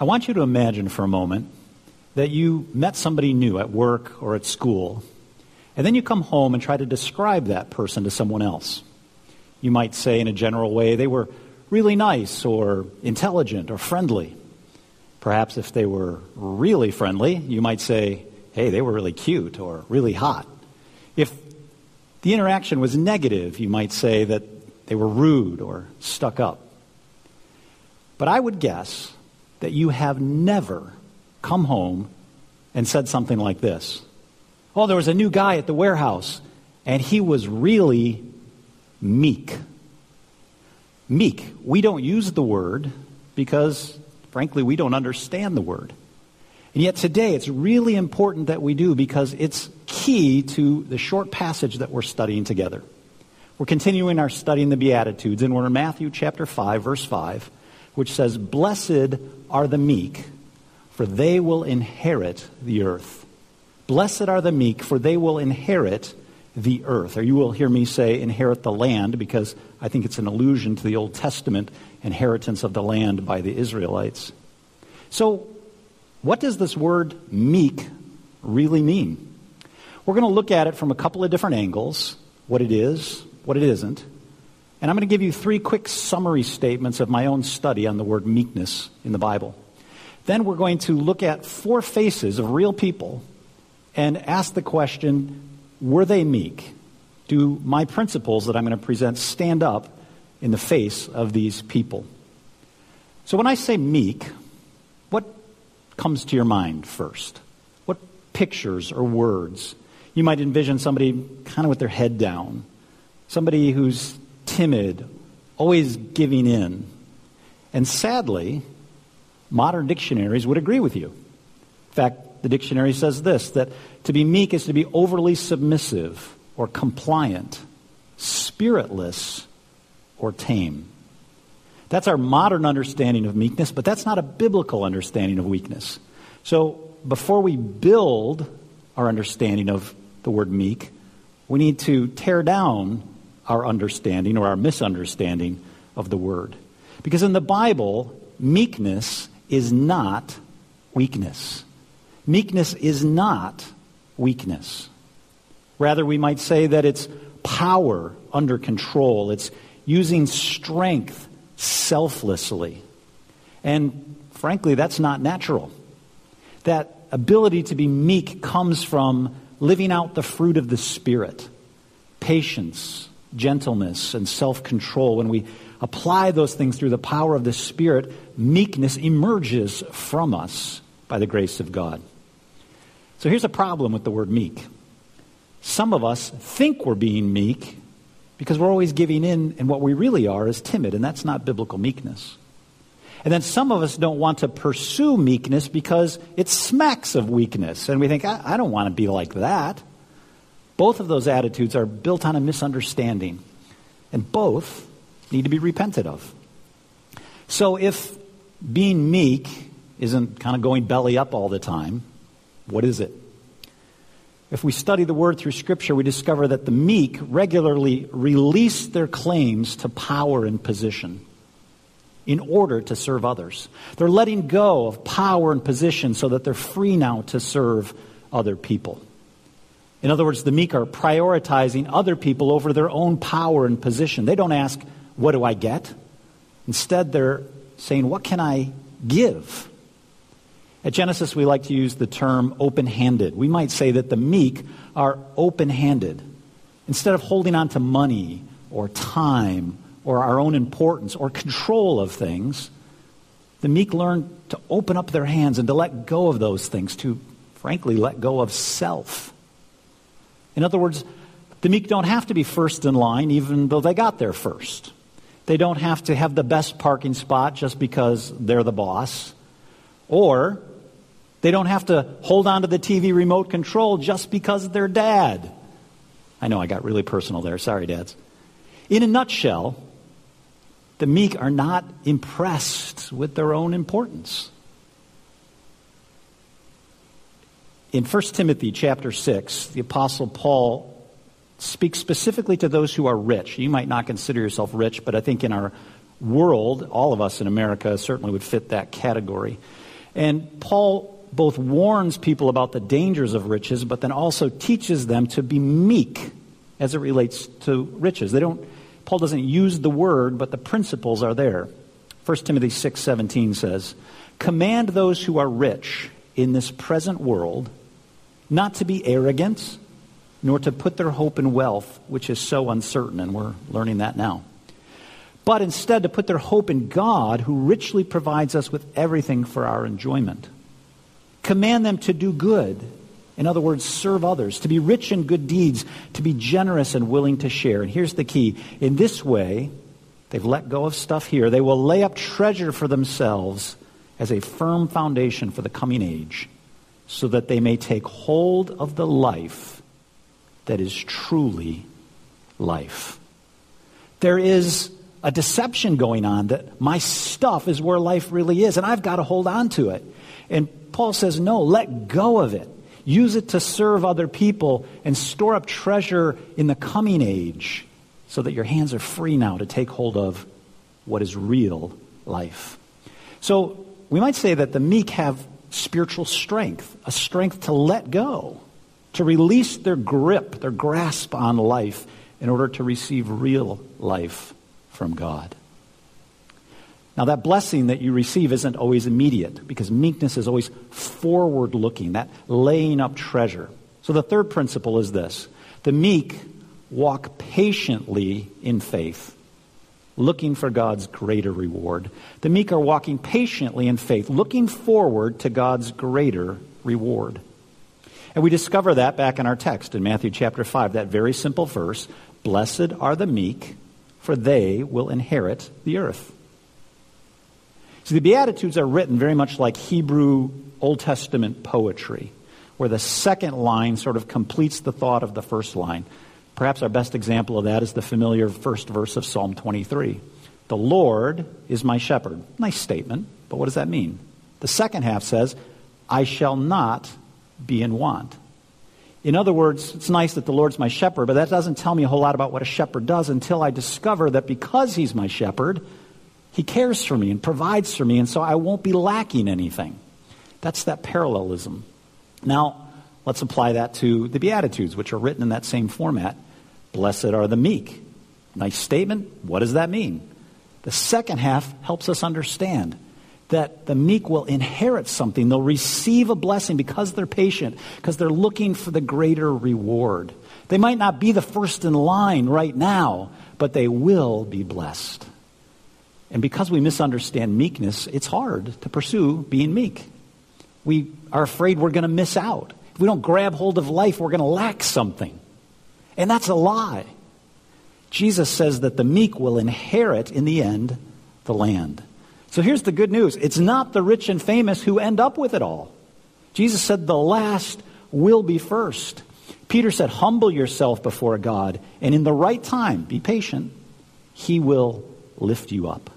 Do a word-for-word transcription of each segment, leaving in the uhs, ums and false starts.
I want you to imagine for a moment that you met somebody new at work or at school, and then you come home and try to describe that person to someone else. You might say in a general way they were really nice or intelligent or friendly. Perhaps if they were really friendly, you might say, hey, they were really cute or really hot. If the interaction was negative, you might say that they were rude or stuck up. But I would guess that you have never come home and said something like this. Oh, there was a new guy at the warehouse, and he was really meek. Meek. We don't use the word because, frankly, we don't understand the word. And yet today it's really important that we do because it's key to the short passage that we're studying together. We're continuing our study in the Beatitudes, and we're in Matthew chapter five, verse five, which says, "Blessed are the meek, for they will inherit the earth." Blessed are the meek, for they will inherit the earth. Or you will hear me say inherit the land, because I think it's an allusion to the Old Testament inheritance of the land by the Israelites. So, what does this word meek really mean? We're going to look at it from a couple of different angles, what it is, what it isn't. And I'm going to give you three quick summary statements of my own study on the word meekness in the Bible. Then we're going to look at four faces of real people and ask the question, were they meek? Do my principles that I'm going to present stand up in the face of these people? So when I say meek, what comes to your mind first? What pictures or words? You might envision somebody kind of with their head down, somebody who's timid, always giving in. And sadly, modern dictionaries would agree with you. In fact, the dictionary says this, that to be meek is to be overly submissive or compliant, spiritless, or tame. That's our modern understanding of meekness, but that's not a biblical understanding of weakness. So before we build our understanding of the word meek, we need to tear down our understanding or our misunderstanding of the word. Because in the Bible, meekness is not weakness. Meekness is not weakness. Rather, we might say that it's power under control. It's using strength selflessly. And frankly, that's not natural. That ability to be meek comes from living out the fruit of the Spirit. Patience, gentleness, and self-control. When we apply those things through the power of the Spirit, meekness emerges from us by the grace of God. So here's a problem with the word meek. Some of us think we're being meek because we're always giving in, and what we really are is timid, and that's not biblical meekness. And then some of us don't want to pursue meekness because it smacks of weakness, and we think, I, I don't want to be like that. Both of those attitudes are built on a misunderstanding, and both need to be repented of. So if being meek isn't kind of going belly up all the time, what is it? If we study the word through Scripture, we discover that the meek regularly release their claims to power and position in order to serve others. They're letting go of power and position so that they're free now to serve other people. In other words, the meek are prioritizing other people over their own power and position. They don't ask, what do I get? Instead, they're saying, what can I give? At Genesis, we like to use the term open-handed. We might say that the meek are open-handed. Instead of holding on to money or time or our own importance or control of things, the meek learn to open up their hands and to let go of those things, to, frankly, let go of self. In other words, the meek don't have to be first in line even though they got there first. They don't have to have the best parking spot just because they're the boss. Or they don't have to hold on to the T V remote control just because they're dad. I know I got really personal there. Sorry, dads. In a nutshell, the meek are not impressed with their own importance. In First Timothy chapter six, the Apostle Paul speaks specifically to those who are rich. You might not consider yourself rich, but I think in our world, all of us in America certainly would fit that category. And Paul both warns people about the dangers of riches, but then also teaches them to be meek as it relates to riches. They don't, Paul doesn't use the word, but the principles are there. First Timothy six seventeen says, "Command those who are rich in this present world not to be arrogant, nor to put their hope in wealth, which is so uncertain," and we're learning that now. "But instead to put their hope in God, who richly provides us with everything for our enjoyment. Command them to do good," in other words, serve others, to be rich in good deeds, to be generous and willing to share. And here's the key. In this way, they've let go of stuff here. They will lay up treasure for themselves as a firm foundation for the coming age, so that they may take hold of the life that is truly life. There is a deception going on that my stuff is where life really is, and I've got to hold on to it. And Paul says, no, let go of it. Use it to serve other people and store up treasure in the coming age so that your hands are free now to take hold of what is real life. So we might say that the meek have spiritual strength, a strength to let go, to release their grip, their grasp on life in order to receive real life from God. Now, that blessing that you receive isn't always immediate, because meekness is always forward-looking, that laying up treasure. So the third principle is this: the meek walk patiently in faith, looking for God's greater reward. The meek are walking patiently in faith, looking forward to God's greater reward. And we discover that back in our text in Matthew chapter five, that very simple verse, "Blessed are the meek, for they will inherit the earth." See, the Beatitudes are written very much like Hebrew Old Testament poetry, where the second line sort of completes the thought of the first line. Perhaps our best example of that is the familiar first verse of Psalm twenty-three. "The Lord is my shepherd." Nice statement, but what does that mean? The second half says, "I shall not be in want." In other words, it's nice that the Lord's my shepherd, but that doesn't tell me a whole lot about what a shepherd does until I discover that because he's my shepherd, he cares for me and provides for me, and so I won't be lacking anything. That's that parallelism. Now, let's apply that to the Beatitudes, which are written in that same format. "Blessed are the meek." Nice statement. What does that mean? The second half helps us understand that the meek will inherit something. They'll receive a blessing because they're patient, because they're looking for the greater reward. They might not be the first in line right now, but they will be blessed. And because we misunderstand meekness, it's hard to pursue being meek. We are afraid we're going to miss out. If we don't grab hold of life, we're going to lack something. And that's a lie. Jesus says that the meek will inherit, in the end, the land. So here's the good news. It's not the rich and famous who end up with it all. Jesus said the last will be first. Peter said, humble yourself before God, and in the right time, be patient, he will lift you up.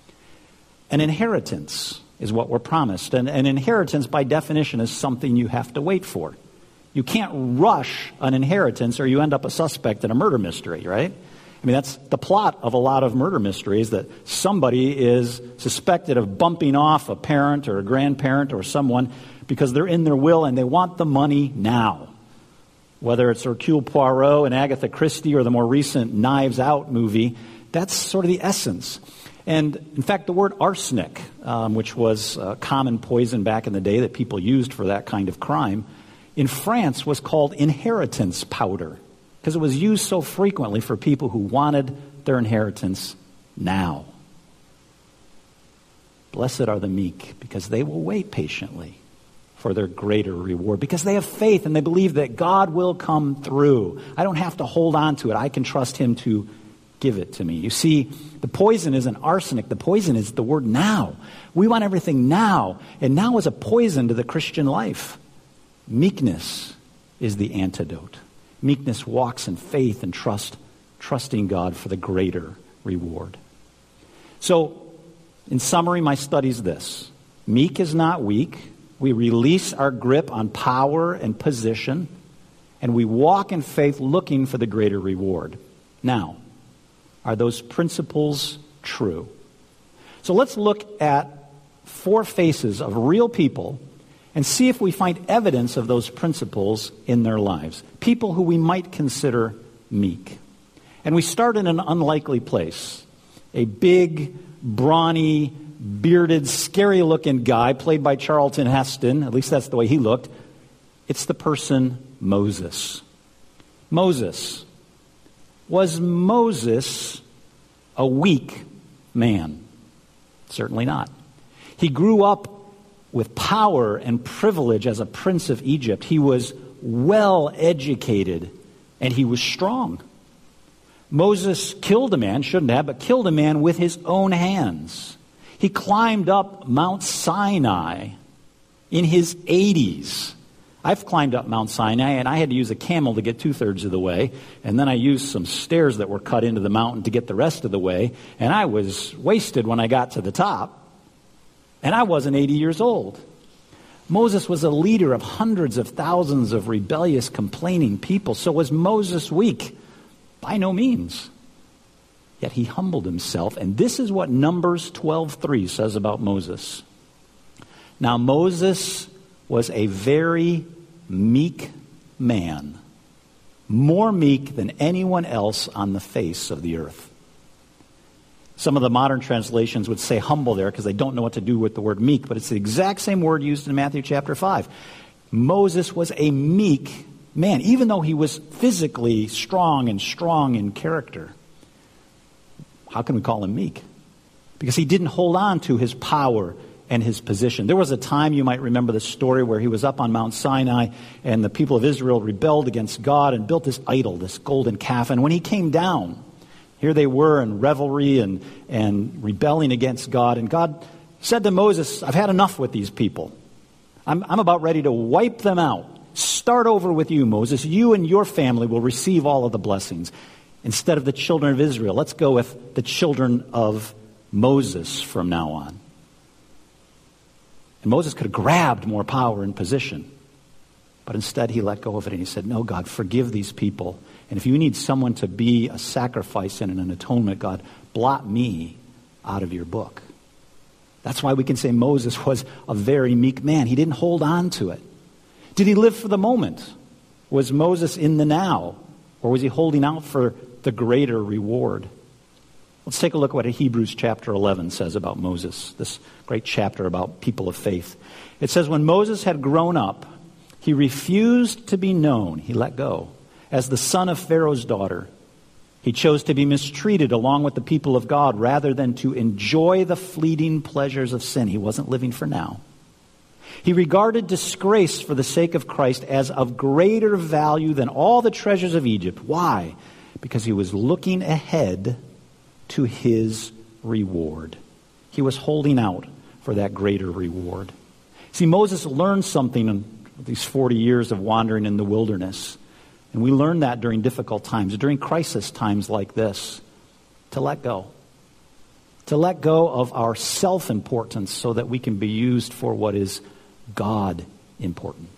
An inheritance is what we're promised. And an inheritance, by definition, is something you have to wait for. You can't rush an inheritance or you end up a suspect in a murder mystery, right? I mean, that's the plot of a lot of murder mysteries, that somebody is suspected of bumping off a parent or a grandparent or someone because they're in their will and they want the money now. Whether it's Hercule Poirot and Agatha Christie or the more recent Knives Out movie, that's sort of the essence. And in fact, the word arsenic, um, which was a common poison back in the day that people used for that kind of crime, in France was called inheritance powder, because it was used so frequently for people who wanted their inheritance now. Blessed are the meek, because they will wait patiently for their greater reward, because they have faith and they believe that God will come through. I don't have to hold on to it. I can trust him to give it to me. You see, the poison isn't arsenic. The poison is the word now. We want everything now. And now is a poison to the Christian life. Meekness is the antidote. Meekness walks in faith and trust, trusting God for the greater reward. So, in summary, my study is this. Meek is not weak. We release our grip on power and position, and we walk in faith looking for the greater reward. Now, are those principles true? So let's look at four faces of real people and see if we find evidence of those principles in their lives. People who we might consider meek. And we start in an unlikely place. A big, brawny, bearded, scary-looking guy played by Charlton Heston. At least that's the way he looked. It's the person Moses. Moses. Was Moses a weak man? Certainly not. He grew up with power and privilege as a prince of Egypt. He was well educated and he was strong. Moses killed a man, shouldn't have, but killed a man with his own hands. He climbed up Mount Sinai in his eighties. I've climbed up Mount Sinai, and I had to use a camel to get two-thirds of the way, and then I used some stairs that were cut into the mountain to get the rest of the way, and I was wasted when I got to the top, and I wasn't eighty years old. Moses was a leader of hundreds of thousands of rebellious, complaining people. So was Moses weak? By no means. Yet he humbled himself, and this is what Numbers twelve three says about Moses. Now Moses was a very meek man, more meek than anyone else on the face of the earth. Some of the modern translations would say humble there because they don't know what to do with the word meek, but it's the exact same word used in Matthew chapter five. Moses was a meek man, even though he was physically strong and strong in character. How can we call him meek? Because he didn't hold on to his power and his position. There was a time, you might remember the story, where he was up on Mount Sinai and the people of Israel rebelled against God and built this idol, this golden calf. And when he came down, here they were in revelry and, and rebelling against God. And God said to Moses, I've had enough with these people. I'm, I'm about ready to wipe them out. Start over with you, Moses. You and your family will receive all of the blessings. Instead of the children of Israel, let's go with the children of Moses from now on. And Moses could have grabbed more power and position. But instead he let go of it and he said, no, God, forgive these people. And if you need someone to be a sacrifice and an atonement, God, blot me out of your book. That's why we can say Moses was a very meek man. He didn't hold on to it. Did he live for the moment? Was Moses in the now? Or was he holding out for the greater reward? Let's take a look at what Hebrews chapter eleven says about Moses, this great chapter about people of faith. It says, when Moses had grown up, he refused to be known, he let go, as the son of Pharaoh's daughter. He chose to be mistreated along with the people of God rather than to enjoy the fleeting pleasures of sin. He wasn't living for now. He regarded disgrace for the sake of Christ as of greater value than all the treasures of Egypt. Why? Because he was looking ahead to his reward. He was holding out for that greater reward. See, Moses learned something in these forty years of wandering in the wilderness. And we learn that during difficult times, during crisis times like this, to let go. To let go of our self-importance so that we can be used for what is God important.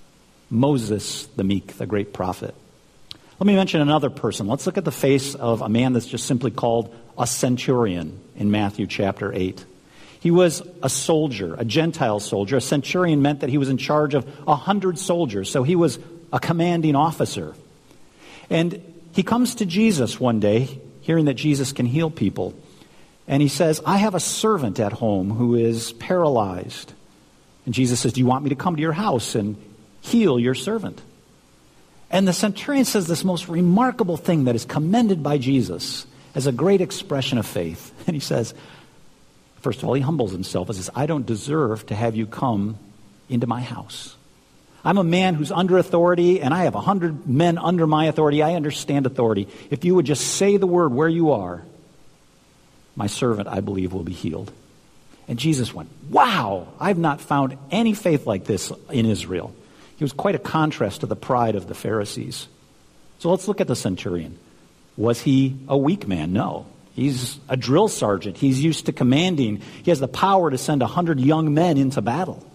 Moses, the meek, the great prophet. Let me mention another person. Let's look at the face of a man that's just simply called a centurion in Matthew chapter eight. He was a soldier, a Gentile soldier. A centurion meant that he was in charge of a hundred soldiers, so he was a commanding officer. And he comes to Jesus one day, hearing that Jesus can heal people. And he says, I have a servant at home who is paralyzed. And Jesus says, do you want me to come to your house and heal your servant? And the centurion says this most remarkable thing that is commended by Jesus as a great expression of faith. And he says, first of all, he humbles himself and says, I don't deserve to have you come into my house. I'm a man who's under authority, and I have a hundred men under my authority. I understand authority. If you would just say the word where you are, my servant, I believe, will be healed. And Jesus went, wow, I've not found any faith like this in Israel. He was quite a contrast to the pride of the Pharisees. So let's look at the centurion. Was he a weak man? No. He's a drill sergeant. He's used to commanding. He has the power to send a hundred young men into battle.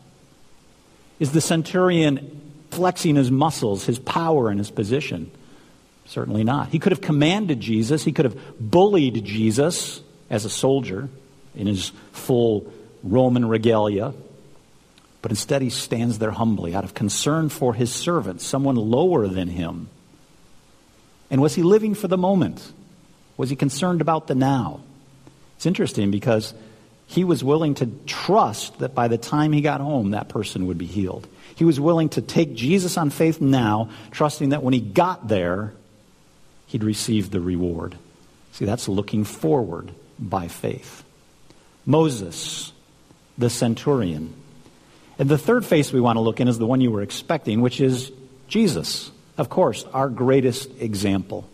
Is the centurion flexing his muscles, his power, and his position? Certainly not. He could have commanded Jesus. He could have bullied Jesus as a soldier in his full Roman regalia, but instead he stands there humbly out of concern for his servant, someone lower than him. And was he living for the moment? Was he concerned about the now? It's interesting because he was willing to trust that by the time he got home, that person would be healed. He was willing to take Jesus on faith now, trusting that when he got there, he'd receive the reward. See, that's looking forward by faith. Moses, the centurion. And the third face we want to look in is the one you were expecting, which is Jesus. Of course, our greatest example.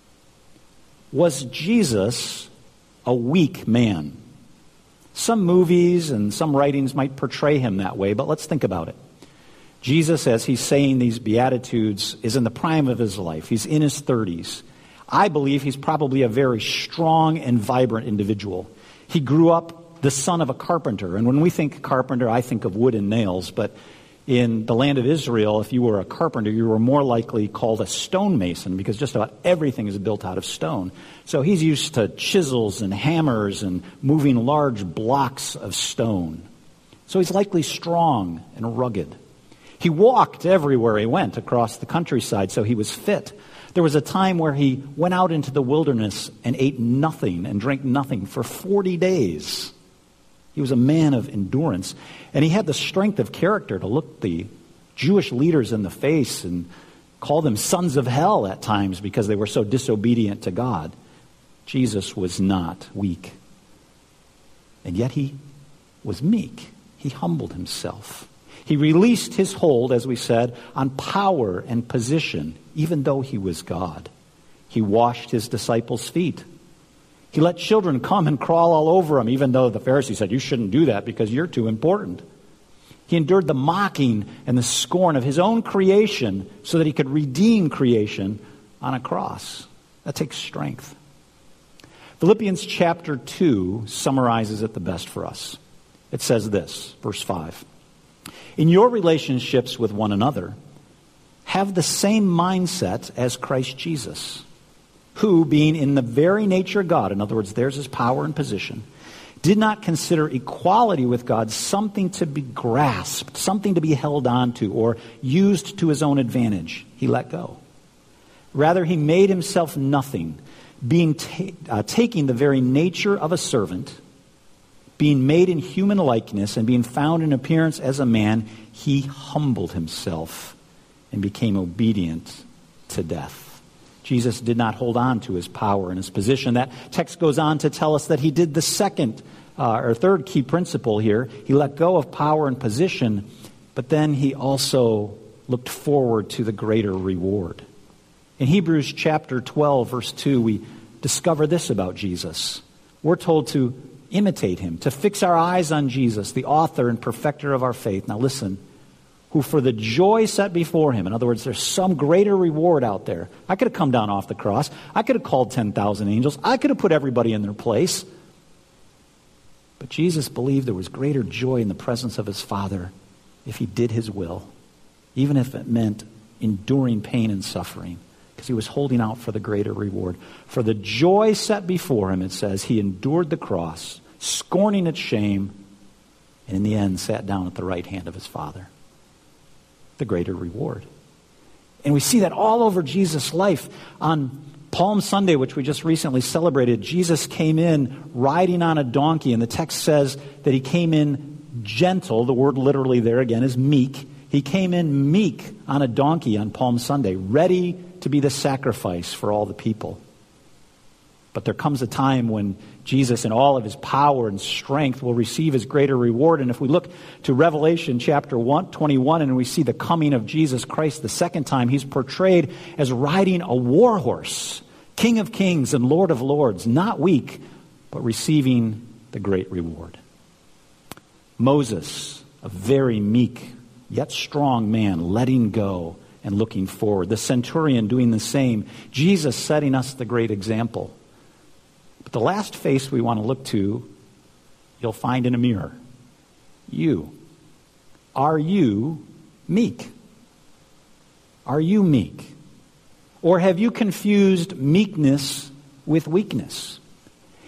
Was Jesus a weak man? Some movies and some writings might portray him that way, but let's think about it. Jesus, as he's saying these Beatitudes, is in the prime of his life. He's in his thirties. I believe he's probably a very strong and vibrant individual. He grew up the son of a carpenter. And when we think carpenter, I think of wood and nails. But in the land of Israel, if you were a carpenter, you were more likely called a stonemason because just about everything is built out of stone. So he's used to chisels and hammers and moving large blocks of stone. So he's likely strong and rugged. He walked everywhere he went across the countryside, so he was fit. There was a time where he went out into the wilderness and ate nothing and drank nothing for forty days. He was a man of endurance, and he had the strength of character to look the Jewish leaders in the face and call them sons of hell at times because they were so disobedient to God. Jesus was not weak. And yet he was meek. He humbled himself. He released his hold, as we said, on power and position, even though he was God. He washed his disciples' feet. He let children come and crawl all over him, even though the Pharisees said, you shouldn't do that because you're too important. He endured the mocking and the scorn of his own creation so that he could redeem creation on a cross. That takes strength. Philippians chapter two summarizes it the best for us. It says this, verse five. In your relationships with one another, have the same mindset as Christ Jesus, who, being in the very nature God, in other words, there's his power and position, did not consider equality with God something to be grasped, something to be held on to, or used to his own advantage. He let go. Rather, he made himself nothing, being ta- uh, taking the very nature of a servant, being made in human likeness, and being found in appearance as a man, he humbled himself and became obedient to death. Jesus did not hold on to his power and his position. That text goes on to tell us that he did the second uh, or third key principle here. He let go of power and position, but then he also looked forward to the greater reward. In Hebrews chapter twelve, verse two, we discover this about Jesus. We're told to imitate him, to fix our eyes on Jesus, the author and perfecter of our faith. Now listen, who for the joy set before him, in other words, there's some greater reward out there. I could have come down off the cross. I could have called ten thousand angels. I could have put everybody in their place. But Jesus believed there was greater joy in the presence of his Father if he did his will, even if it meant enduring pain and suffering, because he was holding out for the greater reward. For the joy set before him, it says, he endured the cross, scorning its shame, and in the end sat down at the right hand of his Father. The greater reward. And we see that all over Jesus' life. On Palm Sunday, which we just recently celebrated, Jesus came in riding on a donkey, and the text says that he came in gentle. The word literally there again is meek. He came in meek on a donkey on Palm Sunday, ready to be the sacrifice for all the people. But there comes a time when Jesus in all of his power and strength will receive his greater reward. And if we look to Revelation chapter one, twenty-one and we see the coming of Jesus Christ the second time, he's portrayed as riding a war horse, King of kings and Lord of lords, not weak, but receiving the great reward. Moses, a very meek yet strong man, letting go and looking forward. The centurion doing the same. Jesus setting us the great example. But the last face we want to look to, you'll find in a mirror. You. Are you meek? Are you meek? Or have you confused meekness with weakness?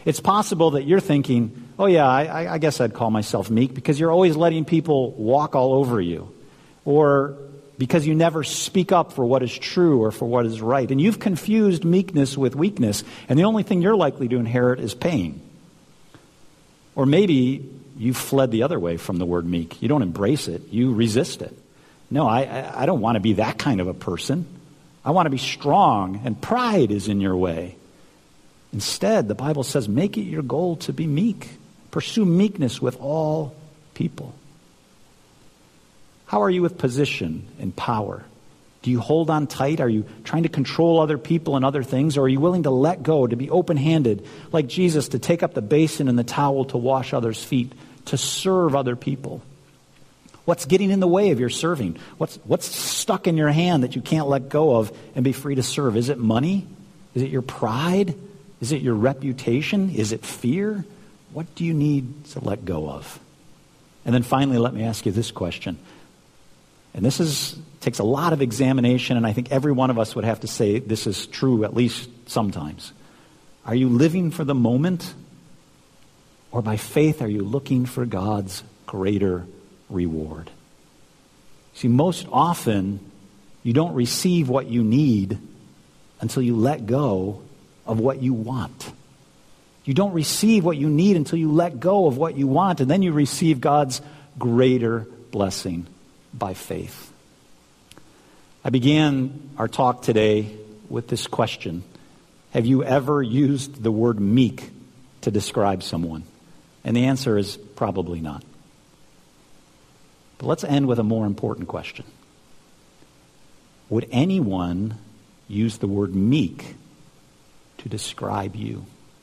It's possible that you're thinking, oh yeah, I, I guess I'd call myself meek because you're always letting people walk all over you. Or because you never speak up for what is true or for what is right. And you've confused meekness with weakness, and the only thing you're likely to inherit is pain. Or maybe you've fled the other way from the word meek. You don't embrace it. You resist it. No, I, I don't want to be that kind of a person. I want to be strong, and pride is in your way. Instead, the Bible says, make it your goal to be meek. Pursue meekness with all people. How are you with position and power? Do you hold on tight? Are you trying to control other people and other things? Or are you willing to let go, to be open-handed, like Jesus, to take up the basin and the towel to wash others' feet, to serve other people? What's getting in the way of your serving? What's, what's stuck in your hand that you can't let go of and be free to serve? Is it money? Is it your pride? Is it your reputation? Is it fear? What do you need to let go of? And then finally, let me ask you this question. And this is takes a lot of examination, and I think every one of us would have to say this is true at least sometimes. Are you living for the moment? Or by faith, are you looking for God's greater reward? See, most often, you don't receive what you need until you let go of what you want. You don't receive what you need until you let go of what you want, and then you receive God's greater blessing by faith. I began our talk today with this question. Have you ever used the word meek to describe someone? And the answer is probably not. But let's end with a more important question. Would anyone use the word meek to describe you?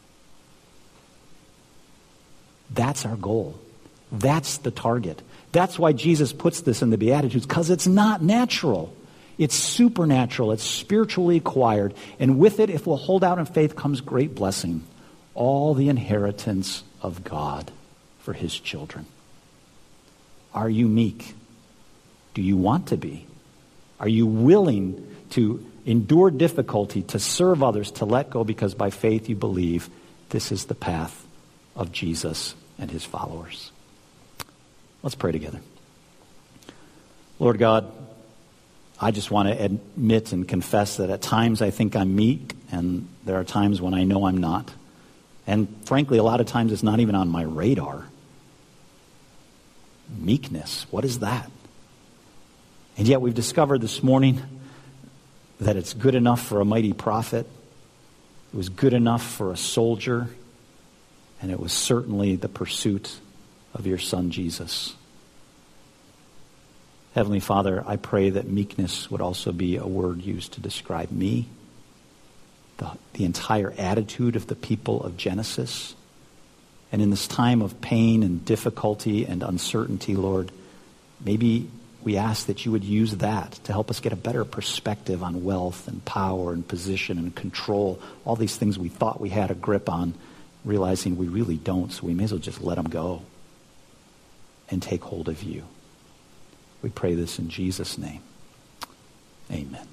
That's our goal. That's the target. That's why Jesus puts this in the Beatitudes, because it's not natural. It's supernatural. It's spiritually acquired. And with it, if we'll hold out in faith, comes great blessing. All the inheritance of God for his children. Are you meek? Do you want to be? Are you willing to endure difficulty, to serve others, to let go because by faith you believe this is the path of Jesus and his followers? Let's pray together. Lord God, I just want to admit and confess that at times I think I'm meek, and there are times when I know I'm not. And frankly, a lot of times it's not even on my radar. Meekness, what is that? And yet we've discovered this morning that it's good enough for a mighty prophet. It was good enough for a soldier. And it was certainly the pursuit of your Son, Jesus. Heavenly Father, I pray that meekness would also be a word used to describe me, the, the entire attitude of the people of Genesis. And in this time of pain and difficulty and uncertainty, Lord, maybe we ask that you would use that to help us get a better perspective on wealth and power and position and control, all these things we thought we had a grip on, realizing we really don't, so we may as well just let them go and take hold of you. We pray this in Jesus' name. Amen.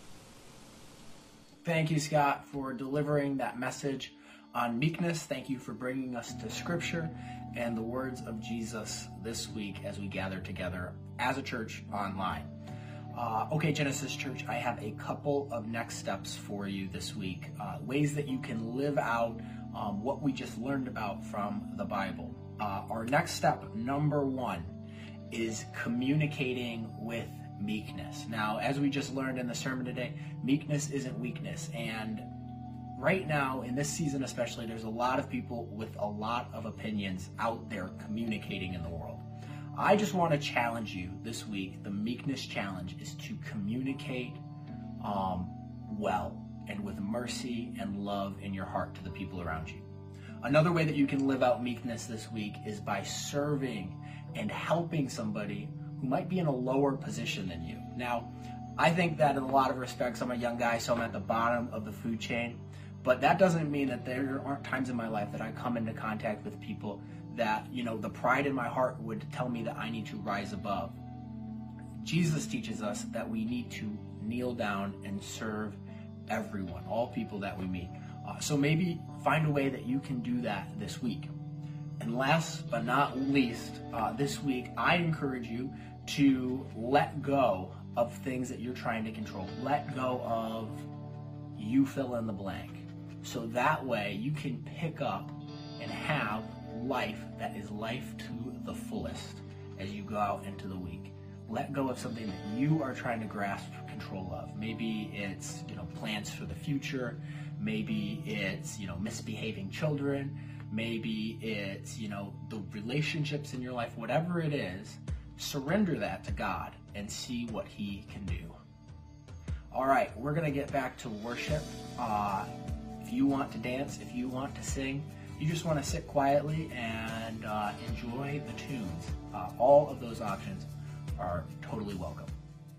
Thank you, Scott, for delivering that message on meekness. Thank you for bringing us to Scripture and the words of Jesus this week as we gather together as a church online. Uh, okay, Genesis Church, I have a couple of next steps for you this week, uh, ways that you can live out um, what we just learned about from the Bible. Uh, our next step, number one, is communicating with meekness. Now, as we just learned in the sermon today, meekness isn't weakness. And right now, in this season especially, there's a lot of people with a lot of opinions out there communicating in the world. I just want to challenge you this week. The meekness challenge is to communicate um, well and with mercy and love in your heart to the people around you. Another way that you can live out meekness this week is by serving and helping somebody who might be in a lower position than you. Now, I think that in a lot of respects, I'm a young guy, so I'm at the bottom of the food chain. But that doesn't mean that there aren't times in my life that I come into contact with people that, you know, the pride in my heart would tell me that I need to rise above. Jesus teaches us that we need to kneel down and serve everyone, all people that we meet. Uh, so maybe find a way that you can do that this week. And last but not least, uh, this week, I encourage you to let go of things that you're trying to control. Let go of you fill in the blank. So that way you can pick up and have life that is life to the fullest as you go out into the week. Let go of something that you are trying to grasp control of. Maybe it's, you know, plans for the future. Maybe it's, you know, misbehaving children. Maybe it's, you know, the relationships in your life. Whatever it is, surrender that to God and see what He can do. All right, we're going to get back to worship. Uh, if you want to dance, if you want to sing, you just want to sit quietly and uh, enjoy the tunes. Uh, all of those options are totally welcome.